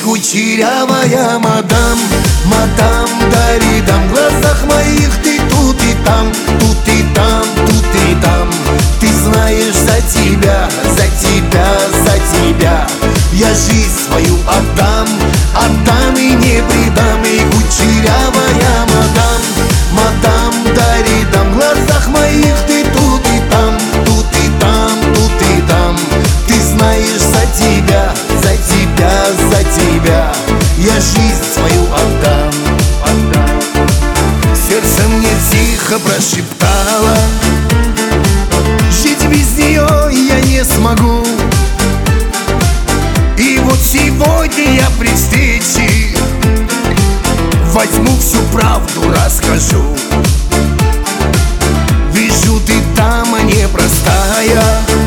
кучерявая мадам, мадам Даридам, в глазах моих ты тут и там, тут и там, тут и там. Ты знаешь, за тебя, за тебя, за тебя я жизнь свою отдам, отдам и не предам. И кучерявая мадам, мадам Даридам, в глазах моих ты тут и там, тут и там, тут и там. Ты знаешь, за тебя, за тебя, за тебя я жизнь свою отдам, отдам. Сердце мне тихо прошептало: жить без нее я не смогу. И вот сегодня я при встрече возьму всю правду, расскажу. Вижу, ты дама непростая,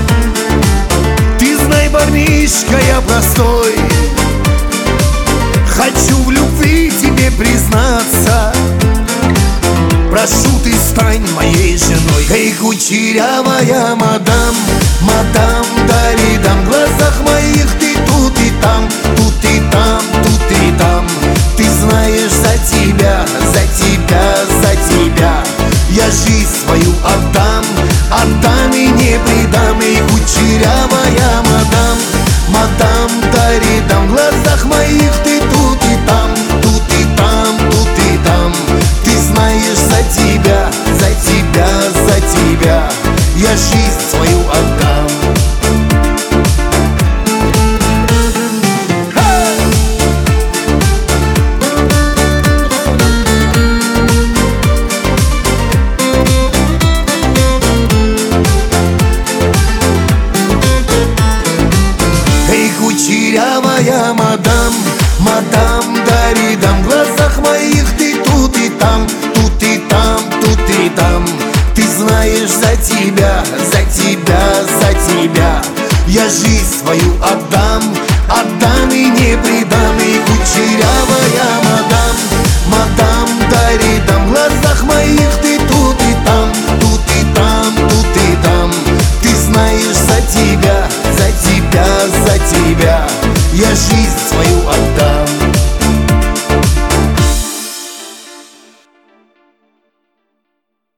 ты знай, парнишка, я простой. Хочу в любви тебе признаться, прошу, ты стань моей женой. Эй, кучерявая мадам, мадам Даридам, в глазах моих ты тут и там, тут и там, тут и там. Ты знаешь, за тебя, за тебя, за тебя я жизнь свою отдам, отдам и не предам. Эй, кучерявая мадам, мадам Даридам, в глазах моих ты тут и там, тут и там, тут и там. Ты знаешь, за тебя, за тебя, за тебя я жизнь свою отдам. Кучерявая мадам, мадам Даридам, в глазах моих ты тут и там, тут и там, тут и там. Ты знаешь, за тебя, за тебя, за тебя я жизнь свою отдам, отдам и не предам. И кучерявая мадам, мадам Даридам, в глазах моих ты тут и там, тут и там, тут и там. Ты знаешь, за тебя, за тебя, за тебя я жизнь свою отдам.